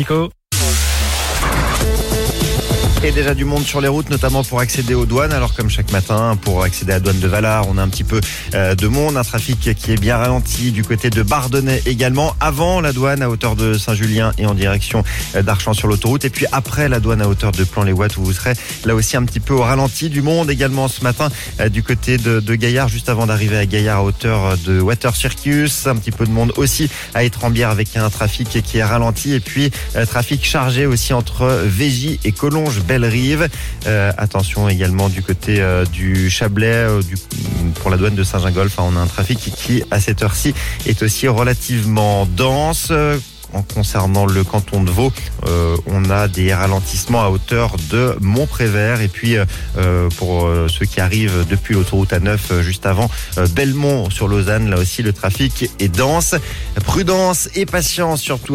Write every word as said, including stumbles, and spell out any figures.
Nico. Et déjà du monde sur les routes, notamment pour accéder aux douanes. Alors comme chaque matin, pour accéder à la douane de Valard, on a un petit peu euh, de monde, un trafic qui est bien ralenti du côté de Bardonnay également, avant la douane à hauteur de Saint-Julien et en direction euh, d'Archamps sur l'autoroute, et puis après la douane à hauteur de Plan-les-Ouates où vous serez là aussi un petit peu au ralenti. Du monde également ce matin euh, du côté de, de Gaillard, juste avant d'arriver à Gaillard à hauteur de Water Circus. Un petit peu de monde aussi à Étrembières avec un trafic qui est ralenti, et puis euh, trafic chargé aussi entre Végy et Collonges Belle-Rive. Euh, attention également du côté euh, du Chablais euh, du, pour la douane de Saint-Gingolph. Hein, on a un trafic qui, qui à cette heure-ci est aussi relativement dense. Euh, En concernant le canton de Vaud, euh, on a des ralentissements à hauteur de Montprévert. Et puis euh, pour euh, ceux qui arrivent depuis l'autoroute A neuf, euh, juste avant euh, Belmont sur Lausanne, là aussi le trafic est dense. Prudence et patience surtout.